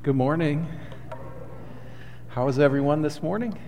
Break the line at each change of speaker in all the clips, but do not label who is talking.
Good morning. How is everyone this morning?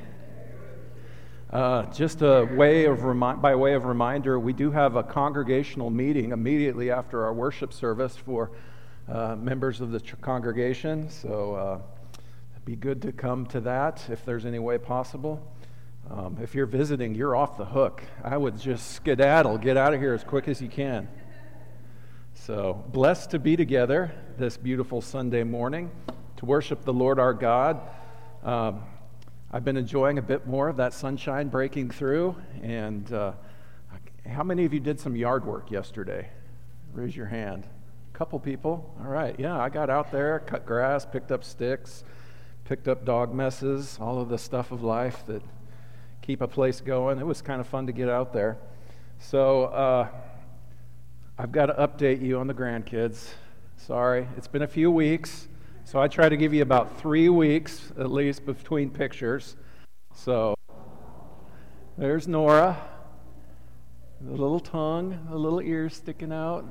Just by way of reminder, we do have a congregational meeting immediately after our worship service for members of the congregation. So it'd be good to come to that if there's any way possible. If you're visiting, you're off the hook. I would just skedaddle, get out of here as quick as you can. So blessed to be together this beautiful Sunday morning to worship the Lord our God. I've been enjoying a bit more of that sunshine breaking through. And how many of you did some yard work yesterday? Raise your hand. A couple people. All right. Yeah, I got out there, cut grass, picked up sticks, picked up dog messes, all of the stuff of life that keep a place going. It was kind of fun to get out there. So I've got to update you on the grandkids. Sorry, it's been a few weeks. So I try to give you about 3 weeks, at least, between pictures. So there's Nora, the little tongue, the little ears sticking out.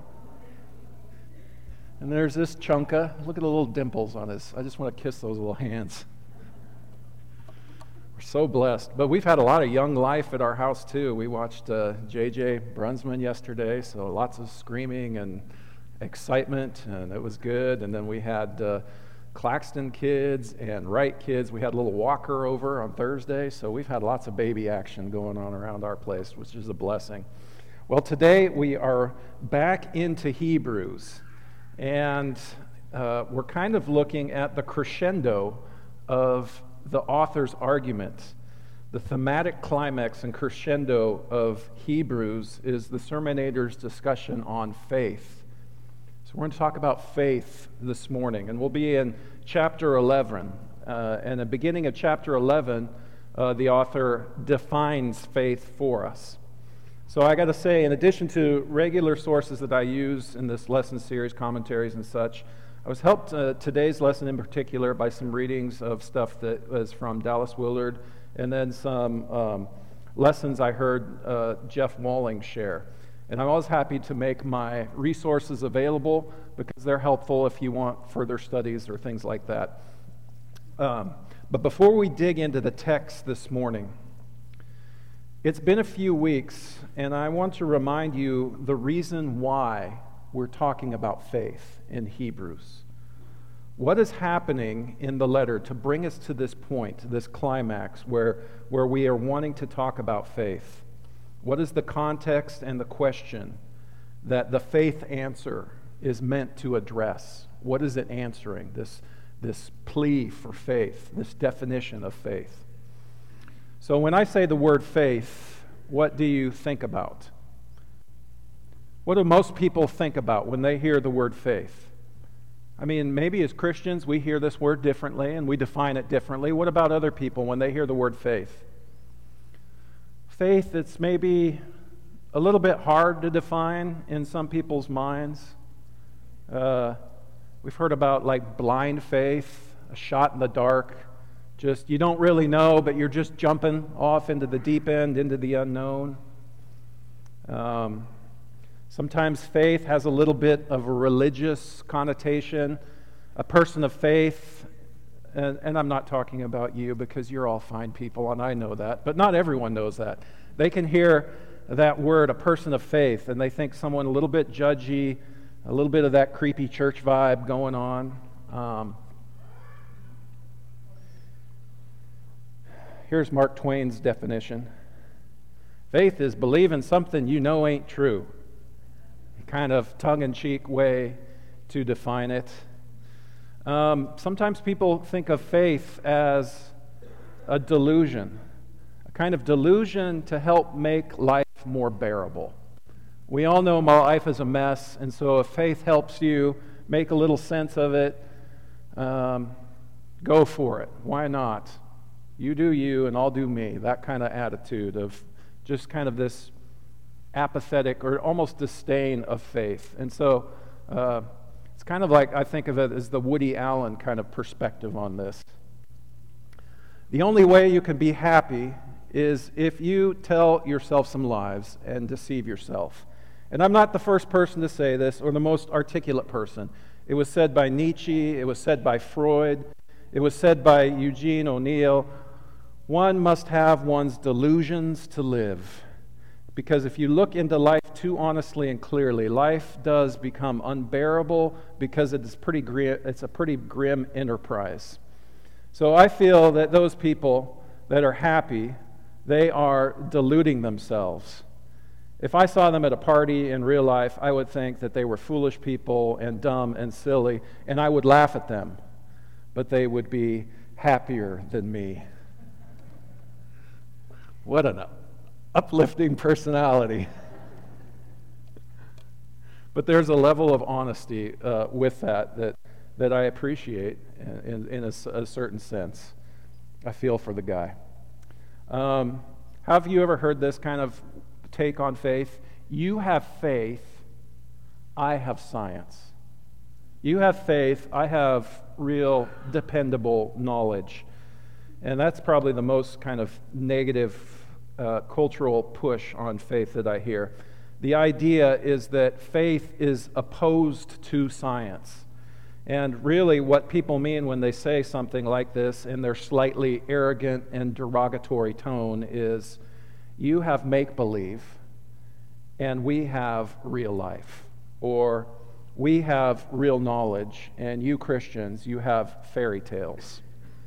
And there's this Chunka. Look at the little dimples on his. I just want to kiss those little hands. We're so blessed. But we've had a lot of young life at our house, too. We watched J.J. Brunsman yesterday, so lots of screaming and excitement, and it was good. And then we had Claxton kids and Wright kids. We had a little walker over on Thursday, so we've had lots of baby action going on around our place, which is a blessing. Well, today we are back into Hebrews, and we're kind of looking at the crescendo of the author's argument. The thematic climax and crescendo of Hebrews is the sermonator's discussion on faith. So we're going to talk about faith this morning, and we'll be in chapter 11. And at the beginning of chapter 11, the author defines faith for us. So I got to say, in addition to regular sources that I use in this lesson series, commentaries and such, I was helped today's lesson in particular by some readings of stuff that was from Dallas Willard, and then some lessons I heard Jeff Walling share. And I'm always happy to make my resources available because they're helpful if you want further studies or things like that. But before we dig into the text this morning, it's been a few weeks, and I want to remind you the reason why we're talking about faith in Hebrews. What is happening in the letter to bring us to this point, this climax, where we are wanting to talk about faith? What is the context and the question that the faith answer is meant to address? What is it answering, this plea for faith, this definition of faith? So when I say the word faith, what do you think about? What do most people think about when they hear the word faith? I mean, maybe as Christians we hear this word differently and we define it differently. What about other people when they hear the word faith? Faith that's maybe a little bit hard to define in some people's minds. We've heard about like blind faith, a shot in the dark. Just you don't really know, but you're just jumping off into the deep end, into the unknown. Sometimes faith has a little bit of a religious connotation. A person of faith, and I'm not talking about you because you're all fine people, and I know that, but not everyone knows that. They can hear that word, a person of faith, and they think someone a little bit judgy, a little bit of that creepy church vibe going on. Here's Mark Twain's definition. Faith is believing something you know ain't true. Kind of tongue-in-cheek way to define it. Sometimes people think of faith as a delusion, a kind of delusion to help make life more bearable. We all know my life is a mess, and so if faith helps you make a little sense of it, go for it. Why not? You do you, and I'll do me. That kind of attitude of just kind of this apathetic or almost disdain of faith. And so it's kind of like I think of it as the Woody Allen kind of perspective on this. The only way you can be happy is if you tell yourself some lies and deceive yourself. And I'm not the first person to say this or the most articulate person. It was said by Nietzsche. It was said by Freud. It was said by Eugene O'Neill. One must have one's delusions to live. Because if you look into life too honestly and clearly, life does become unbearable because it's a pretty grim enterprise. So I feel that those people that are happy, they are deluding themselves. If I saw them at a party in real life, I would think that they were foolish people and dumb and silly, and I would laugh at them. But they would be happier than me. What an uplifting personality. But there's a level of honesty with that I appreciate in a certain sense. I feel for the guy. Have you ever heard this kind of take on faith? You have faith, I have science. You have faith, I have real dependable knowledge. And that's probably the most kind of negative cultural push on faith that I hear. The idea is that faith is opposed to science. And really what people mean when they say something like this in their slightly arrogant and derogatory tone is, you have make-believe and we have real life. Or we have real knowledge and you Christians, you have fairy tales.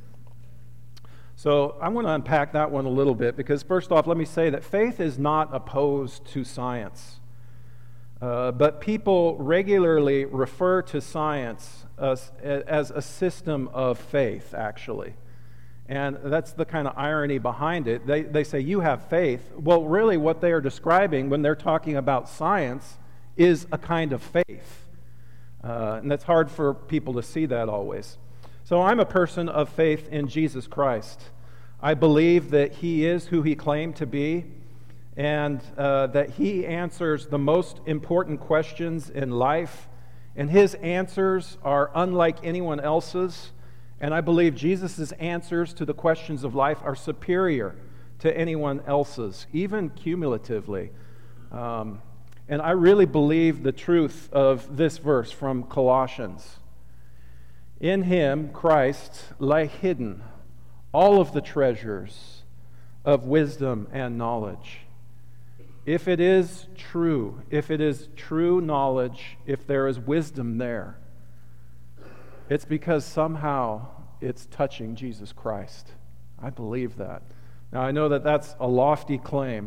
So I want to unpack that one a little bit because first off, let me say that faith is not opposed to science. But people regularly refer to science as a system of faith, actually. And that's the kind of irony behind it. They say, you have faith. Well, really what they are describing when they're talking about science is a kind of faith. And that's hard for people to see that always. So I'm a person of faith in Jesus Christ. I believe that He is who He claimed to be, and that He answers the most important questions in life, and His answers are unlike anyone else's, and I believe Jesus' answers to the questions of life are superior to anyone else's, even cumulatively. And I really believe the truth of this verse from Colossians. In Him, Christ, lie hidden all of the treasures of wisdom and knowledge. If it is true knowledge, if there is wisdom there, it's because somehow it's touching Jesus Christ. I believe that. Now, I know that that's a lofty claim.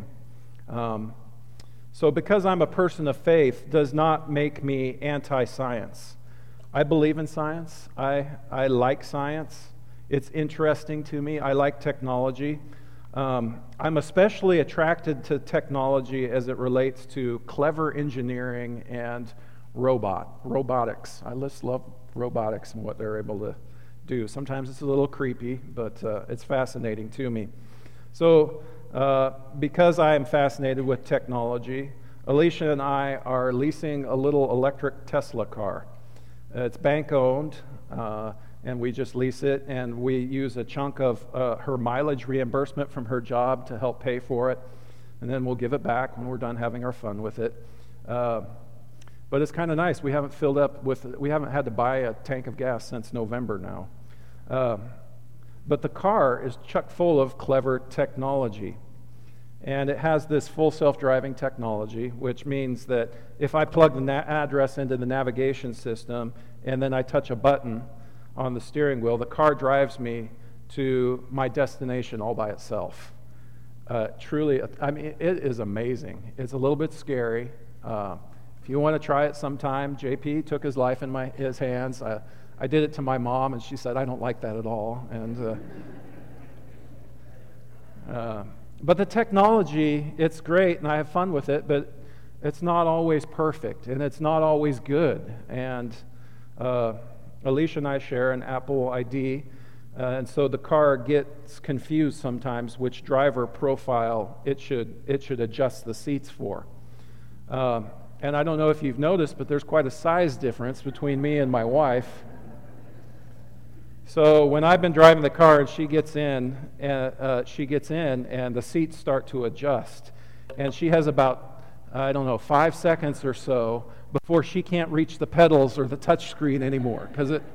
So because I'm a person of faith does not make me anti-science. I believe in science. I like science. It's interesting to me. I like technology. I'm especially attracted to technology as it relates to clever engineering and robotics. I just love robotics and what they're able to do. Sometimes it's a little creepy, but it's fascinating to me. So because I am fascinated with technology, Alicia and I are leasing a little electric Tesla car. It's bank-owned, and we just lease it, and we use a chunk of her mileage reimbursement from her job to help pay for it, and then we'll give it back when we're done having our fun with it. But it's kind of nice. We haven't had to buy a tank of gas since November now. But the car is chock full of clever technology. And it has this full self-driving technology, which means that if I plug the address into the navigation system and then I touch a button on the steering wheel, the car drives me to my destination all by itself. Truly, I mean, it is amazing. It's a little bit scary. If you want to try it sometime, JP took his life in his hands. I did it to my mom, and she said, I don't like that at all. And but the technology, it's great, and I have fun with it, but it's not always perfect, and it's not always good. And Alicia and I share an Apple ID, and so the car gets confused sometimes which driver profile it should adjust the seats for. And I don't know if you've noticed, but there's quite a size difference between me and my wife. So when I've been driving the car and she gets in, and the seats start to adjust. And she has about I don't know, 5 seconds or so before she can't reach the pedals or the touch screen anymore.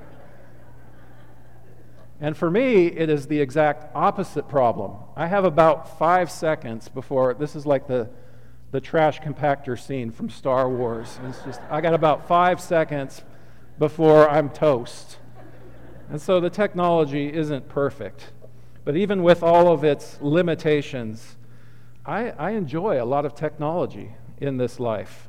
And for me, it is the exact opposite problem. I have about 5 seconds before, this is like the trash compactor scene from Star Wars. It's just, I got about 5 seconds before I'm toast. And so the technology isn't perfect. But even with all of its limitations, I enjoy a lot of technology in this life.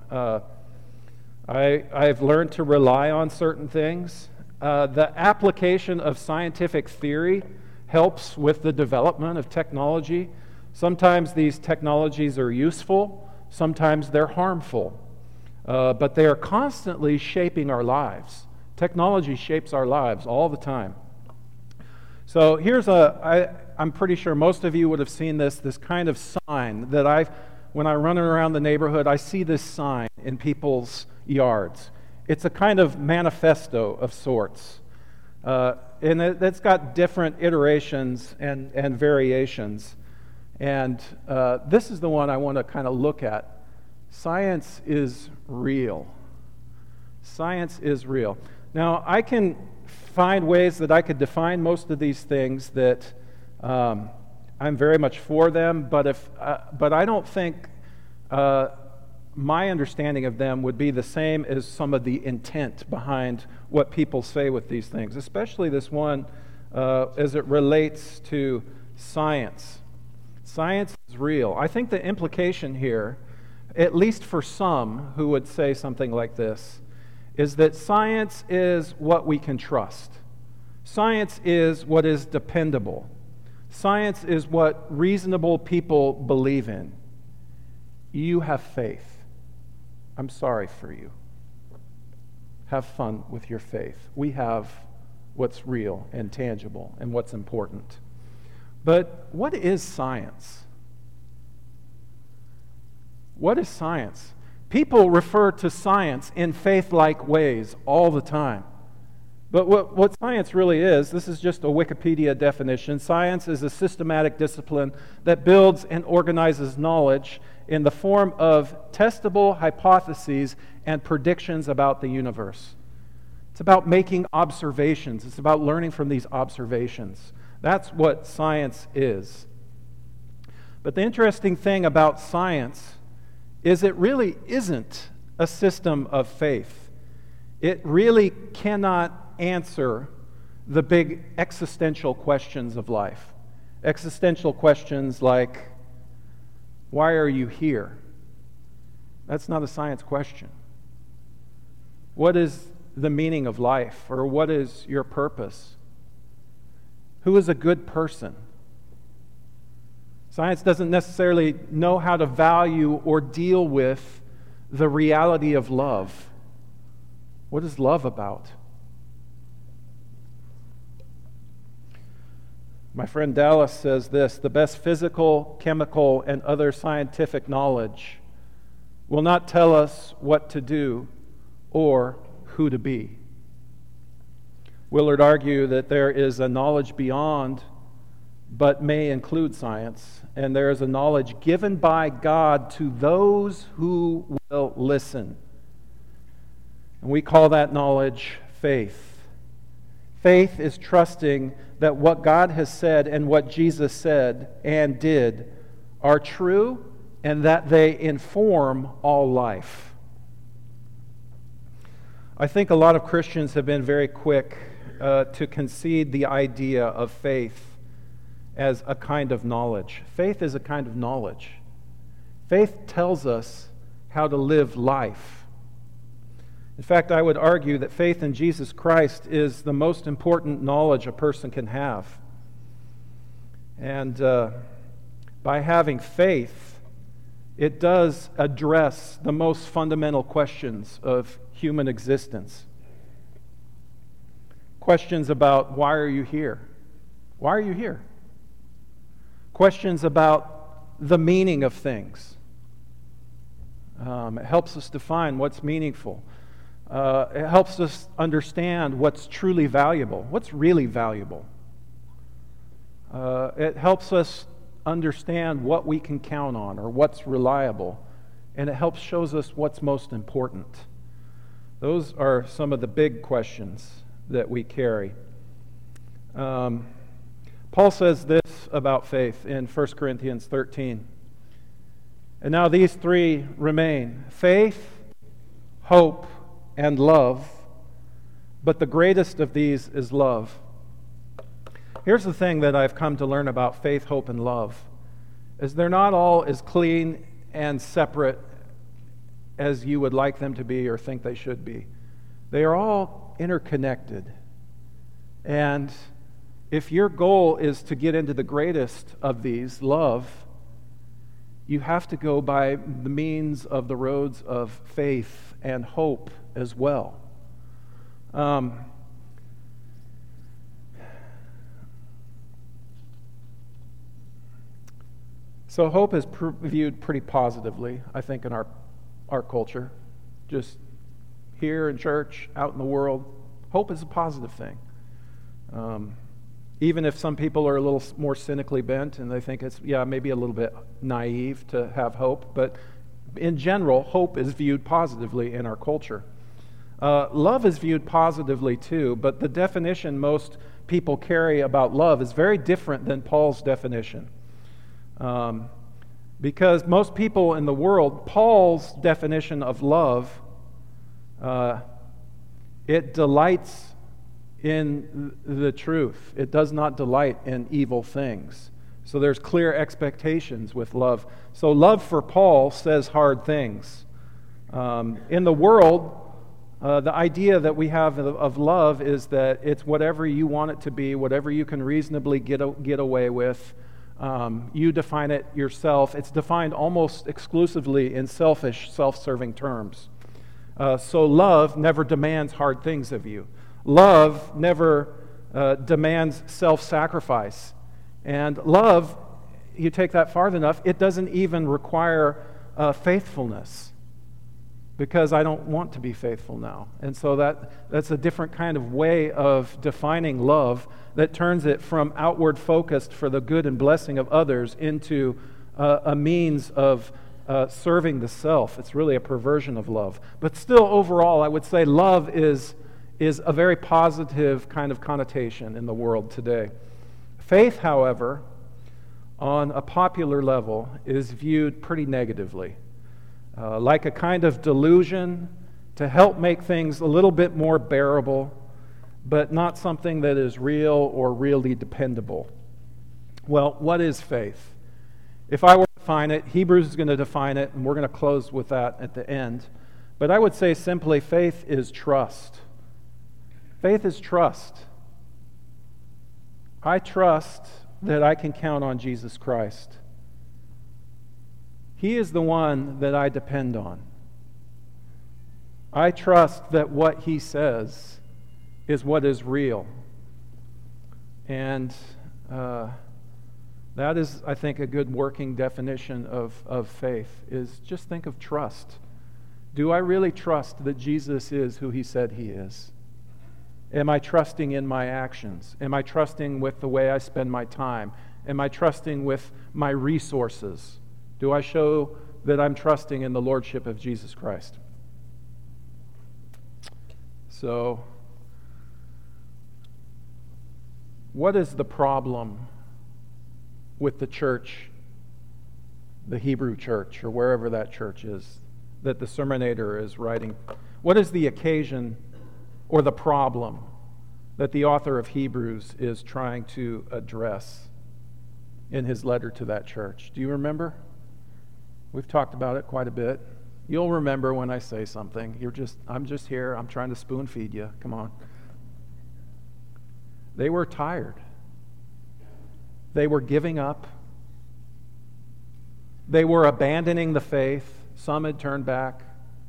I've learned to rely on certain things. The application of scientific theory helps with the development of technology. Sometimes these technologies are useful, sometimes they're harmful, but they are constantly shaping our lives. Technology shapes our lives all the time. So here's I'm pretty sure most of you would have seen this kind of sign that when I run around the neighborhood, I see this sign in people's yards. It's a kind of manifesto of sorts. And it's got different iterations and variations. And this is the one I want to kind of look at. Science is real. Science is real. Now, I can find ways that I could define most of these things that I'm very much for them, but I don't think my understanding of them would be the same as some of the intent behind what people say with these things, especially this one as it relates to science. Science is real. I think the implication here, at least for some who would say something like this, is that science is what we can trust. Science is what is dependable. Science is what reasonable people believe in. You have faith. I'm sorry for you. Have fun with your faith. We have what's real and tangible and what's important. But what is science? What is science? People refer to science in faith-like ways all the time. But what science really is, this is just a Wikipedia definition. Science is a systematic discipline that builds and organizes knowledge in the form of testable hypotheses and predictions about the universe. It's about making observations. It's about learning from these observations. That's what science is. But the interesting thing about science is it really isn't a system of faith. It really cannot answer the big existential questions of life. Existential questions like, why are you here? That's not a science question. What is the meaning of life? Or what is your purpose? Who is a good person? Science doesn't necessarily know how to value or deal with the reality of love. What is love about? My friend Dallas says this: the best physical, chemical, and other scientific knowledge will not tell us what to do or who to be. Willard argued that there is a knowledge beyond, but may include science, and there is a knowledge given by God to those who will listen. And we call that knowledge faith. Faith is trusting that what God has said and what Jesus said and did are true and that they inform all life. I think a lot of Christians have been very quick to concede the idea of faith as a kind of knowledge. Faith is a kind of knowledge. Faith tells us how to live life. In fact, I would argue that faith in Jesus Christ is the most important knowledge a person can have. And by having faith, it does address the most fundamental questions of human existence. Questions about why are you here? Why are you here? Questions about the meaning of things. It helps us define what's meaningful. It helps us understand what's truly valuable, what's really valuable. It helps us understand what we can count on or what's reliable and it helps shows us what's most important. Those are some of the big questions that we carry. Paul says this about faith in 1 Corinthians 13. And now these three remain: faith, hope, and love. But the greatest of these is love. Here's the thing that I've come to learn about faith, hope, and love, is they're not all as clean and separate as you would like them to be or think they should be. They are all interconnected. And if your goal is to get into the greatest of these, love, you have to go by the means of the roads of faith and hope as well. So hope is viewed pretty positively, I think, in our culture. Just here in church, out in the world, hope is a positive thing. Even if some people are a little more cynically bent and they think it's, maybe a little bit naive to have hope, but in general, hope is viewed positively in our culture. Love is viewed positively too, but the definition most people carry about love is very different than Paul's definition. Because most people in the world, Paul's definition of love, it delights in the truth. It does not delight in evil things. So there's clear expectations with love. So love for Paul says hard things. In the world, the idea that we have of love is that it's whatever you want it to be, whatever you can reasonably get away with. You define it yourself. It's defined almost exclusively in selfish, self-serving terms. So love never demands hard things of you. Love never demands self-sacrifice. And love, you take that far enough, it doesn't even require faithfulness, because I don't want to be faithful now. And so that's a different kind of way of defining love that turns it from outward focused for the good and blessing of others into a means of serving the self. It's really a perversion of love. But still, overall, I would say love is a very positive kind of connotation in the world today. Faith, however, on a popular level, is viewed pretty negatively. Like a kind of delusion to help make things a little bit more bearable, but not something that is real or really dependable. Well, what is faith? If I were to define it, Hebrews is going to define it, and we're going to close with that at the end. But I would say simply, faith is trust. Faith is trust. I trust that I can count on Jesus Christ. He is the one that I depend on. I trust that what He says is what is real. And that is, I think, a good working definition of faith, is just think of trust. Do I really trust that Jesus is who He said He is? Am I trusting in my actions? Am I trusting with the way I spend my time? Am I trusting with my resources? Do I show that I'm trusting in the Lordship of Jesus Christ? So, what is the problem with the church, the Hebrew church, or wherever that church is, that the sermonator is writing? What is the occasion or the problem that the author of Hebrews is trying to address in his letter to that church? Do you remember? We've talked about it quite a bit. You'll remember when I say something. I'm just here. I'm trying to spoon feed you. Come on. They were tired. They were giving up. They were abandoning the faith. Some had turned back.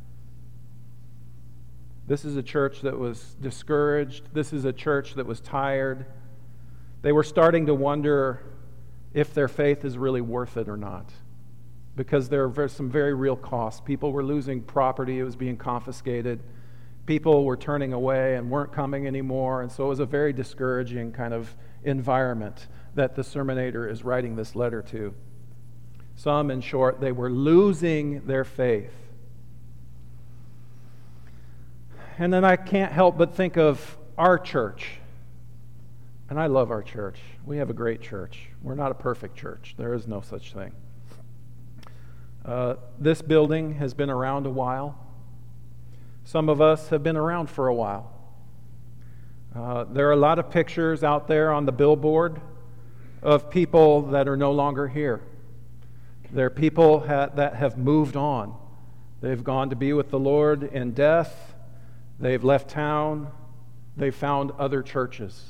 This is a church that was discouraged. This is a church that was tired. They were starting to wonder if their faith is really worth it or not, because there were some very real costs. People were losing property. It was being confiscated. People were turning away and weren't coming anymore. And so it was a very discouraging kind of environment that the sermonator is writing this letter to. Some, in short, they were losing their faith. And then I can't help but think of our church. And I love our church. We have a great church. We're not a perfect church. There is no such thing. This building has been around a while. Some of us have been around for a while. There are a lot of pictures out there on the billboard of people that are no longer here. There are people that have moved on. They've gone to be with the Lord in death. They've left town. They've found other churches.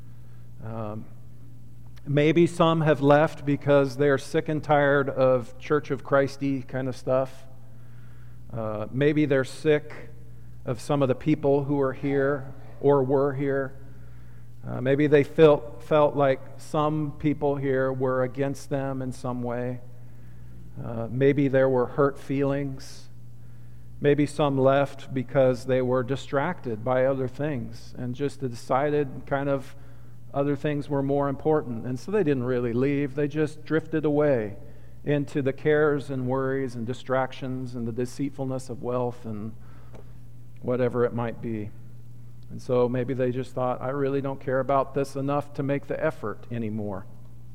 Maybe some have left because they're sick and tired of Church of Christy kind of stuff. Maybe they're sick of some of the people who are here or were here. Maybe they felt like some people here were against them in some way. Maybe there were hurt feelings. Maybe some left because they were distracted by other things and just decided kind of other things were more important. And so they didn't really leave. They just drifted away into the cares and worries and distractions and the deceitfulness of wealth and whatever it might be. And so maybe they just thought, I really don't care about this enough to make the effort anymore.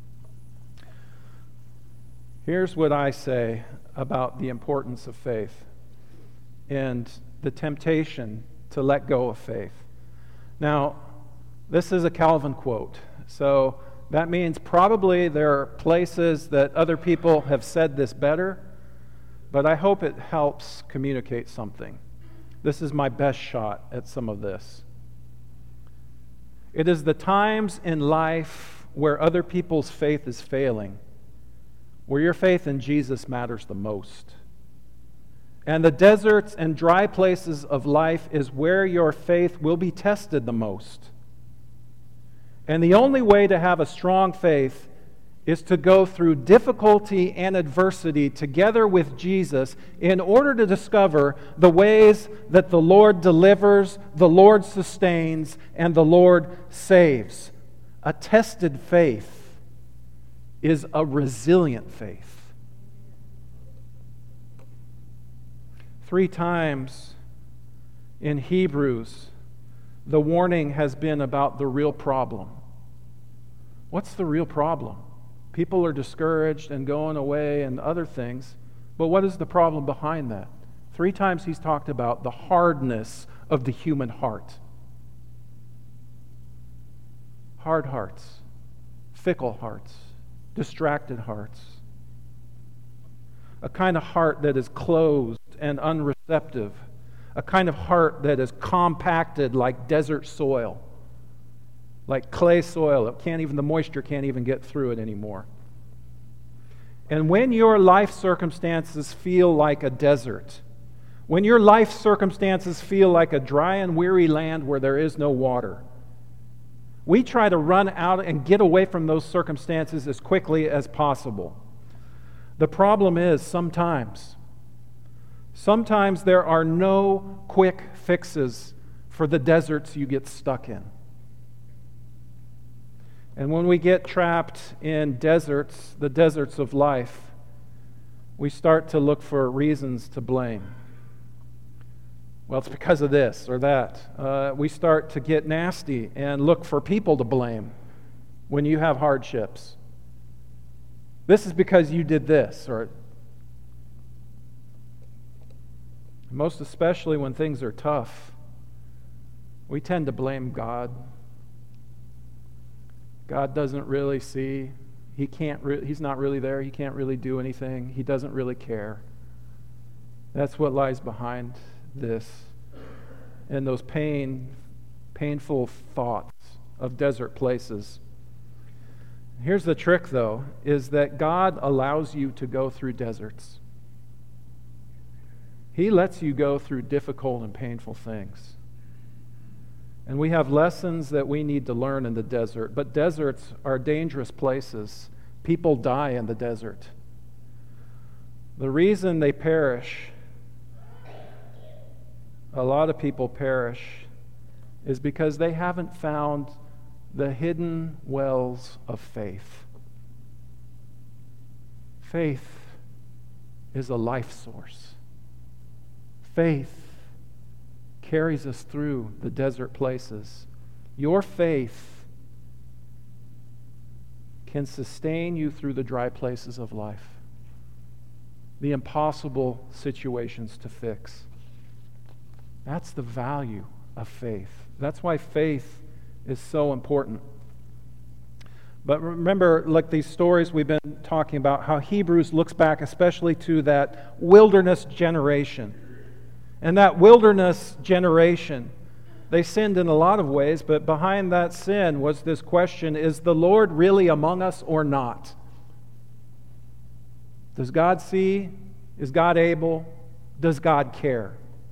Here's what I say about the importance of faith and the temptation to let go of faith. Now, this is a Calvin quote, so that means probably there are places that other people have said this better, but I hope it helps communicate something. This is my best shot at some of this. It is the times in life where other people's faith is failing, where your faith in Jesus matters the most. And the deserts and dry places of life is where your faith will be tested the most. And the only way to have a strong faith is to go through difficulty and adversity together with Jesus in order to discover the ways that the Lord delivers, the Lord sustains, and the Lord saves. A tested faith is a resilient faith. 3 times in Hebrews, the warning has been about the real problem. What's the real problem? People are discouraged and going away and other things, but what is the problem behind that? 3 times he's talked about the hardness of the human heart. Hard hearts, fickle hearts, distracted hearts. A kind of heart that is closed and unreceptive. A kind of heart that is compacted like desert soil. Like clay soil. The moisture can't even get through it anymore. And when your life circumstances feel like a desert, when your life circumstances feel like a dry and weary land where there is no water, we try to run out and get away from those circumstances as quickly as possible. The problem is sometimes there are no quick fixes for the deserts you get stuck in. And when we get trapped in deserts, the deserts of life, we start to look for reasons to blame. Well, it's because of this or that. We start to get nasty and look for people to blame when you have hardships. This is because you did this, or most especially when things are tough, we tend to blame God. God doesn't really see. He's not really there. He can't really do anything. He doesn't really care. That's what lies behind this and those painful thoughts of desert places. Here's the trick, though, is that God allows you to go through deserts. He lets you go through difficult and painful things. And we have lessons that we need to learn in the desert. But deserts are dangerous places. People die in the desert. The reason they perish, a lot of people perish, is because they haven't found the hidden wells of faith. Faith is a life source. Faith carries us through the desert places. Your faith can sustain you through the dry places of life, the impossible situations to fix. That's the value of faith. That's why faith is so important. But remember, like these stories we've been talking about, how Hebrews looks back especially to that wilderness generation. And that wilderness generation, they sinned in a lot of ways, but behind that sin was this question, is the Lord really among us or not? Does God see? Is God able? Does God care?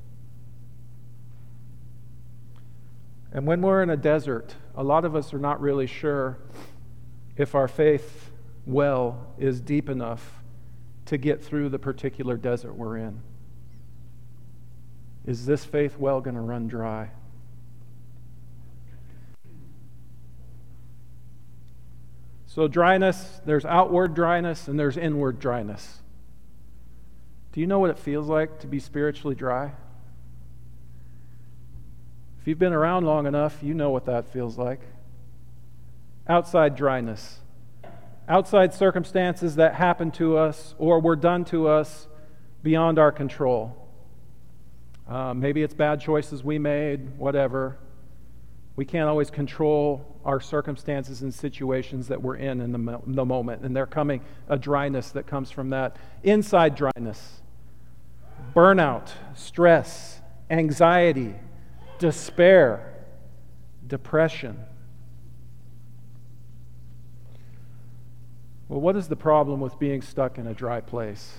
And when we're in a desert, a lot of us are not really sure if our faith well is deep enough to get through the particular desert we're in. Is this faith well going to run dry? So dryness, there's outward dryness and there's inward dryness. Do you know what it feels like to be spiritually dry? If you've been around long enough, you know what that feels like. Outside dryness. Outside circumstances that happen to us or were done to us beyond our control. Maybe it's bad choices we made, whatever. We can't always control our circumstances and situations that we're in the moment. And there coming a dryness that comes from that. Inside dryness. Burnout, stress, anxiety, despair, depression. Well, what is the problem with being stuck in a dry place?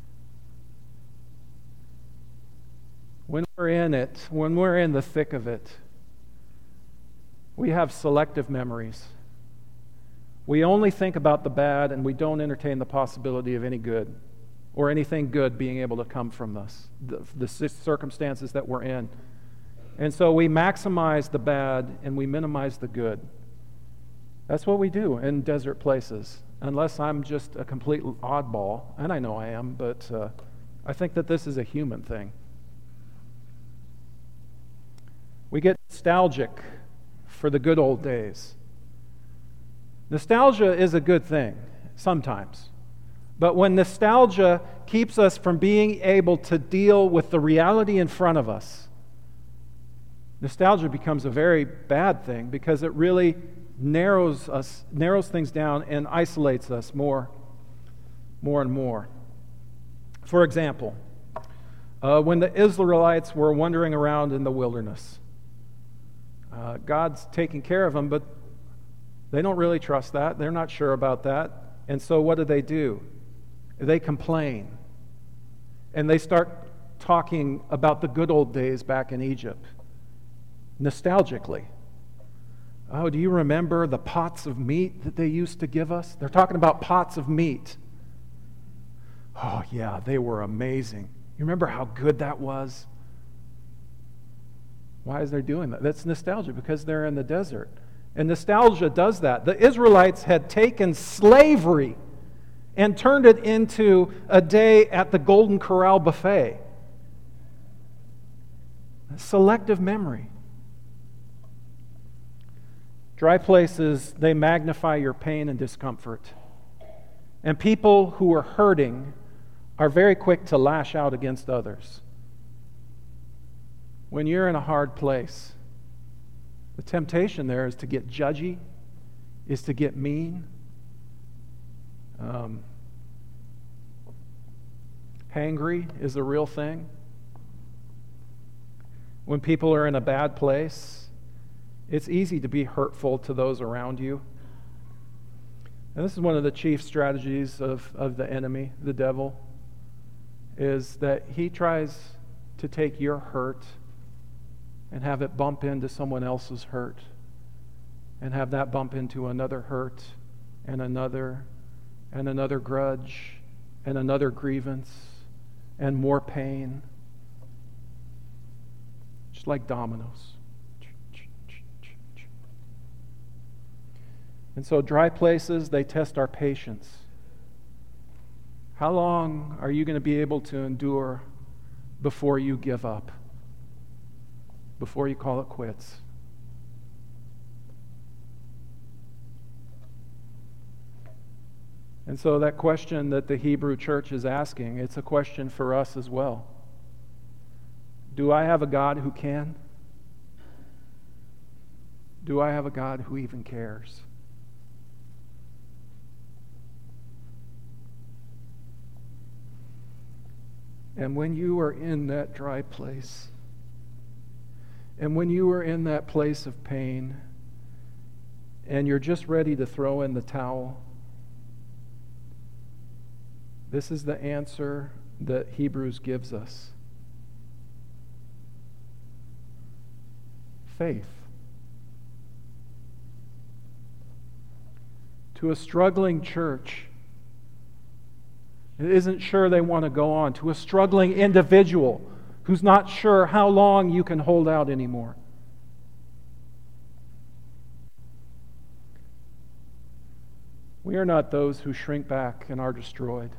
When we're in it, when we're in the thick of it, we have selective memories. We only think about the bad and we don't entertain the possibility of any good or anything good being able to come from us, the circumstances that we're in. And so we maximize the bad and we minimize the good. That's what we do in desert places. Unless I'm just a complete oddball, and I know I am, but I think that this is a human thing. We get nostalgic for the good old days. Nostalgia is a good thing, sometimes. But when nostalgia keeps us from being able to deal with the reality in front of us, nostalgia becomes a very bad thing because it really narrows things down and isolates us more and more. For example, when the Israelites were wandering around in the wilderness, God's taking care of them, but they don't really trust that. They're not sure about that. And so what do? They complain. And they start talking about the good old days back in Egypt, nostalgically. Oh, do you remember the pots of meat that they used to give us? They're talking about pots of meat. Oh, yeah, they were amazing. You remember how good that was? Why is they doing that? That's nostalgia because they're in the desert. And nostalgia does that. The Israelites had taken slavery and turned it into a day at the Golden Corral buffet. Selective memory. Dry places, they magnify your pain and discomfort. And people who are hurting are very quick to lash out against others. When you're in a hard place, the temptation there is to get judgy, is to get mean. Hangry is a real thing. When people are in a bad place, it's easy to be hurtful to those around you. And this is one of the chief strategies of the enemy, the devil, is that he tries to take your hurt and have it bump into someone else's hurt and have that bump into another hurt and another grudge and another grievance and more pain. Just like dominoes. And so dry places, they test our patience. How long are you going to be able to endure before you give up? Before you call it quits? And so that question that the Hebrew church is asking, it's a question for us as well. Do I have a God who can? Do I have a God who even cares? And when you are in that dry place, and when you are in that place of pain, and you're just ready to throw in the towel, this is the answer that Hebrews gives us. Faith. To a struggling church that isn't sure they want to go on, to a struggling individual who's not sure how long you can hold out anymore. We are not those who shrink back and are destroyed.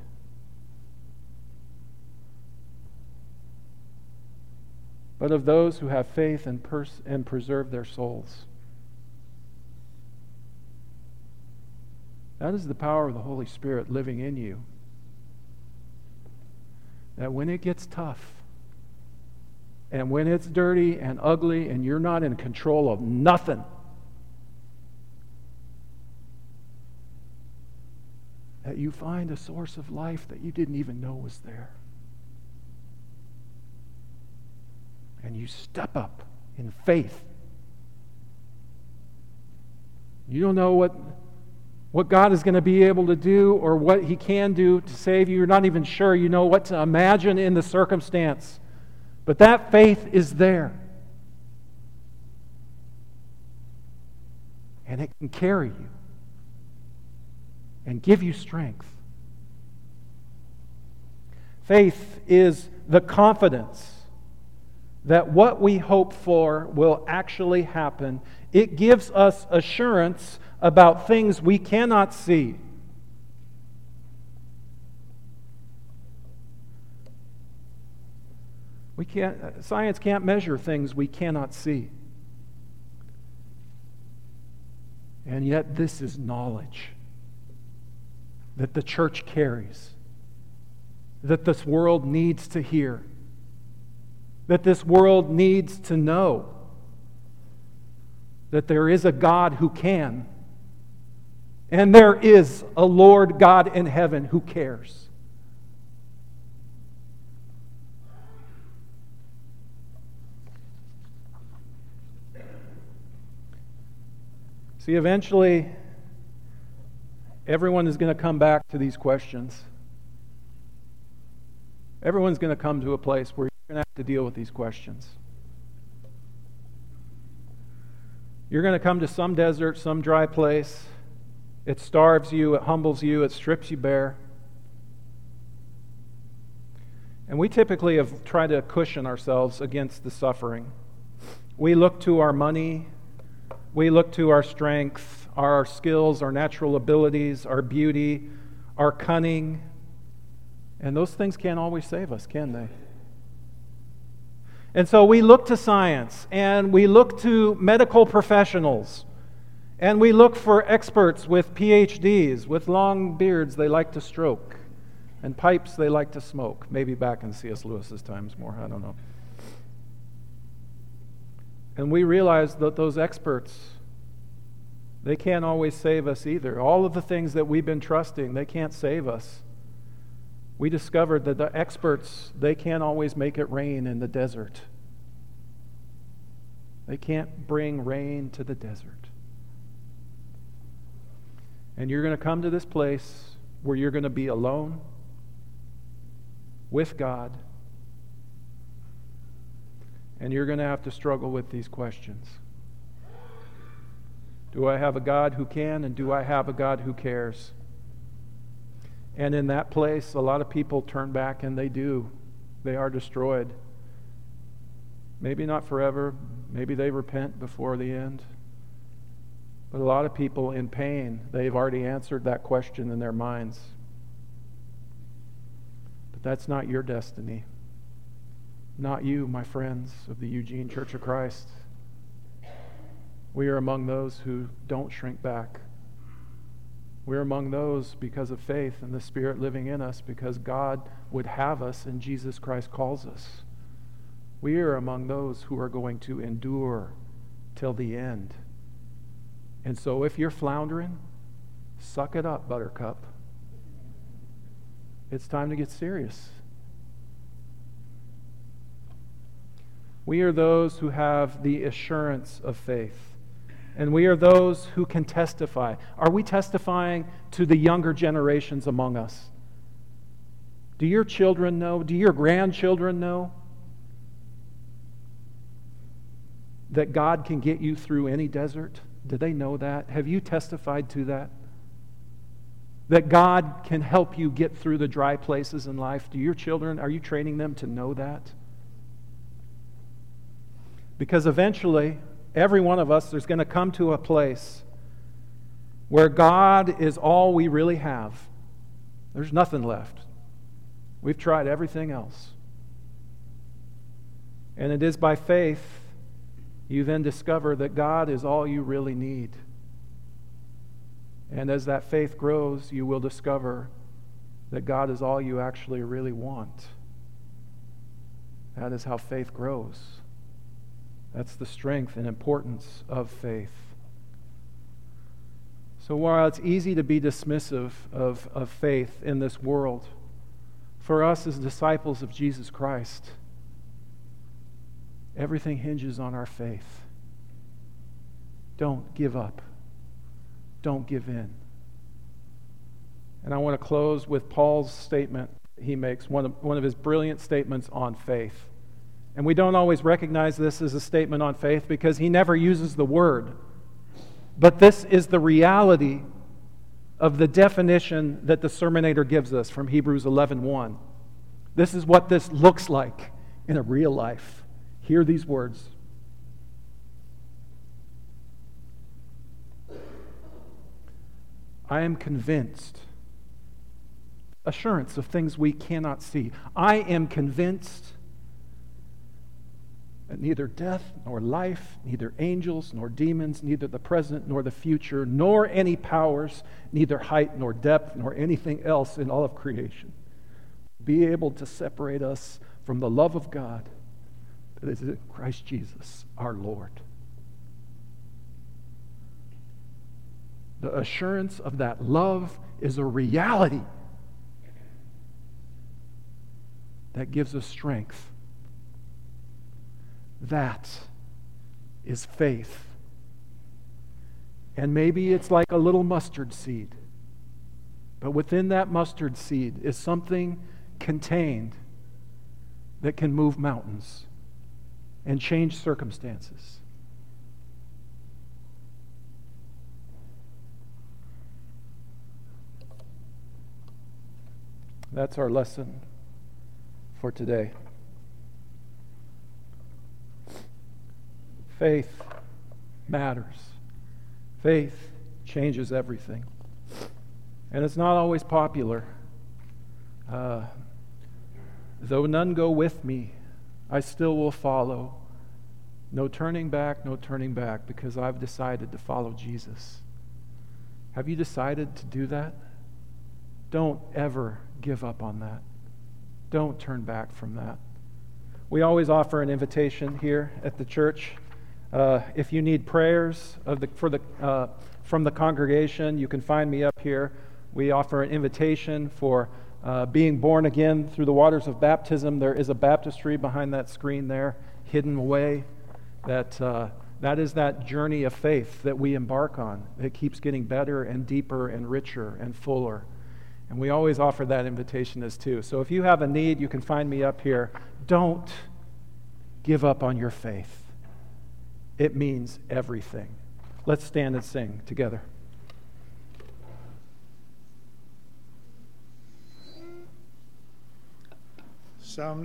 But of those who have faith and preserve their souls. That is the power of the Holy Spirit living in you. That when it gets tough, and when it's dirty and ugly, and you're not in control of nothing, that you find a source of life that you didn't even know was there. And you step up in faith. You don't know what God is going to be able to do or what He can do to save you. You're not even sure you know what to imagine in the circumstance. But that faith is there. And it can carry you and give you strength. Faith is the confidence that what we hope for will actually happen. It gives us assurance about things we cannot see. Science can't measure things we cannot see. And yet this is knowledge that the church carries, that this world needs to hear, that this world needs to know, that there is a God who can, and there is a Lord God in heaven who cares. See, eventually, everyone is going to come back to these questions. Everyone's going to come to a place where you're going to have to deal with these questions. You're going to come to some desert, some dry place. It starves you, it humbles you, it strips you bare. And we typically have tried to cushion ourselves against the suffering. We look to our money, we look to our strength, our skills, our natural abilities, our beauty, our cunning. And those things can't always save us, can they? And so we look to science, and we look to medical professionals, and we look for experts with PhDs, with long beards they like to stroke, and pipes they like to smoke. Maybe back in C.S. Lewis's times more, I don't know. And we realize that those experts, they can't always save us either. All of the things that we've been trusting, they can't save us. We discovered that the experts, they can't always make it rain in the desert. They can't bring rain to the desert. And you're going to come to this place where you're going to be alone with God. And you're going to have to struggle with these questions. Do I have a God who can, and do I have a God who cares? And in that place, a lot of people turn back, and they do. They are destroyed. Maybe not forever. Maybe they repent before the end. But a lot of people in pain, they've already answered that question in their minds. But that's not your destiny. Not you, my friends of the Eugene Church of Christ. We are among those who don't shrink back. We're among those because of faith and the Spirit living in us, because God would have us and Jesus Christ calls us. We are among those who are going to endure till the end. And so if you're floundering, suck it up, buttercup. It's time to get serious. We are those who have the assurance of faith. And we are those who can testify. Are we testifying to the younger generations among us? Do your children know? Do your grandchildren know that God can get you through any desert? Do they know that? Have you testified to that? That God can help you get through the dry places in life? Do your children, are you training them to know that? Because eventually, every one of us, there's going to come to a place where God is all we really have. There's nothing left. We've tried everything else. And it is by faith you then discover that God is all you really need. And as that faith grows, you will discover that God is all you actually really want. That is how faith grows. That's the strength and importance of faith. So while it's easy to be dismissive of faith in this world, for us as disciples of Jesus Christ, everything hinges on our faith. Don't give up. Don't give in. And I want to close with Paul's statement he makes, one of his brilliant statements on faith. And we don't always recognize this as a statement on faith because he never uses the word. But this is the reality of the definition that the Sermonator gives us from Hebrews 11:1. This is what this looks like in a real life. Hear these words. I am convinced. Assurance of things we cannot see. I am convinced that neither death nor life, neither angels nor demons, neither the present nor the future, nor any powers, neither height nor depth, nor anything else in all of creation, be able to separate us from the love of God that is in Christ Jesus, our Lord. The assurance of that love is a reality that gives us strength. That is faith. And maybe it's like a little mustard seed. But within that mustard seed is something contained that can move mountains and change circumstances. That's our lesson for today. Faith matters. Faith changes everything. And it's not always popular. Though none go with me, I still will follow. No turning back, because I've decided to follow Jesus. Have you decided to do that? Don't ever give up on that. Don't turn back from that. We always offer an invitation here at the church. If you need prayers from the congregation, you can find me up here. We offer an invitation for being born again through the waters of baptism. There is a baptistry behind that screen there, hidden away. That is that journey of faith that we embark on. It keeps getting better and deeper and richer and fuller. And we always offer that invitation as too. So if you have a need, you can find me up here. Don't give up on your faith. It means everything. Let's stand and sing together.
Some